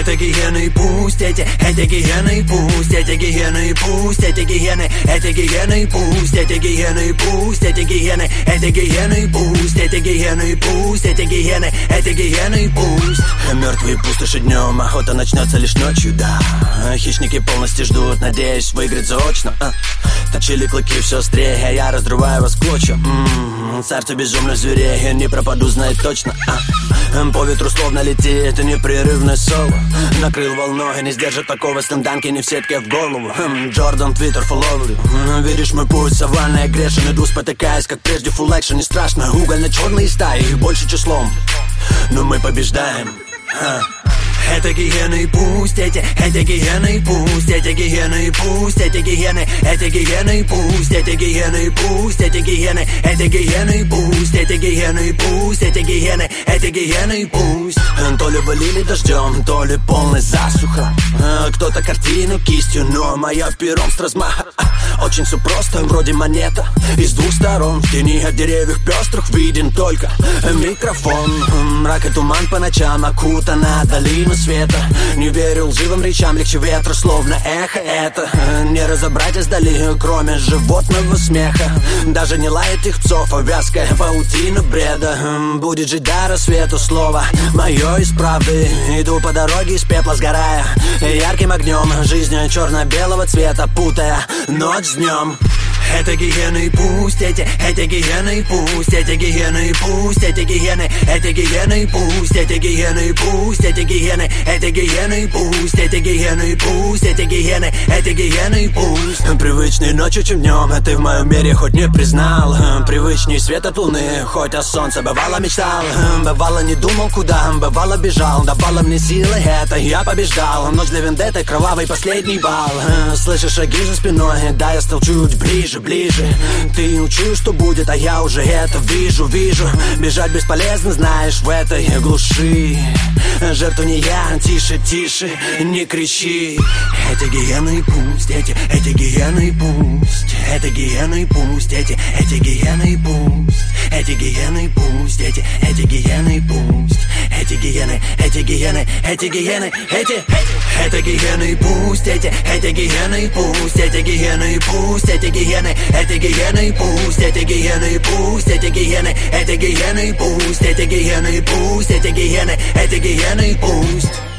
Это гиены, пусть эти гиены, пусть эти гиены, пусть эти гиены, эти гиены, пусть эти гиены, пусть эти гиены, эти гиены, пусть эти гиены, пусть эти гиены, эти гиены, пусть. Мертвые пустоши днем, охота начнется лишь ночью, да. Хищники полностью ждут, надеясь выиграть заочно. Точили клыки все острее, я разрываю вас в клочья. Царство безумных зверей, я не пропаду, знает точно. По ветру словно летит непрерывное соло. Накрыл волной, не сдержит такого стенданки, не в сетке в голову. Джордан, Твиттер, фолловлю. Видишь мой путь, саванный, грешен, иду спотыкаясь, как прежде, фулл экшен, не страшно. Угольно-черные стаи, их больше числом, но мы побеждаем. Это гиены, пусть эти гиены, пусть эти гиены, пусть эти гиены, эти гиены, пусть эти гиены, пусть эти гиены, эти гиены, пусть эти гиены, пусть эти гиены, эти гиены, пусть. То ли валили дождем, то ли полная засуха. Кто-то картину кистью, но моя пером с размаха. Очень все просто, вроде монета. Из двух сторон, в тени от деревьев пестрых виден только микрофон. Мрак и туман по ночам, окутана долина света. Не верил лживым речам, легче ветра, словно эхо это. Не разобрать издали, кроме животного смеха. Даже не лает их псов, а вязкая паутина бреда. Будет жить до рассвета слово мое из правды. Иду по дороге из пепла сгорая ярким огнем жизни черно-белого цвета, путая ночь с днем. Это гиены, пусть эти гиены, пусть эти гиены, пусть эти гиены, эти гиены, пусть эти гиены, пусть эти гиены, эти гиены, пусть эти гиены, пусть эти гиены, эти гиены, пусть. Привычней ночью, чем днем, ты в моем мире хоть не признал. Привычней свет от луны, хоть о солнце бывало мечтал. Бывало не думал куда, бывало бежал. Давало мне силы это, я побеждал. Ночь для вендетты, кровавый последний бал. Слышишь шаги за спиной, да я стал чуть ближе. Ты учуешь, что будет, а я уже это вижу. Бежать бесполезно, знаешь, в этой глуши. Жертву не я, тише, не кричи. Эти гиены, пусть эти гиены, пусть эти гиены, пусть эти гиены, пусть эти гиены, пусть эти гиены, пусть эти гиены, эти гиены, эти гиены, это гиены, пусть эти гиены, пусть эти гиены, пусть эти гиены, эти гиены, пусть эти гиены, пусть эти гиены, эти гиены, пусть эти гиены, пусть эти гиены, эти гиены, пусть.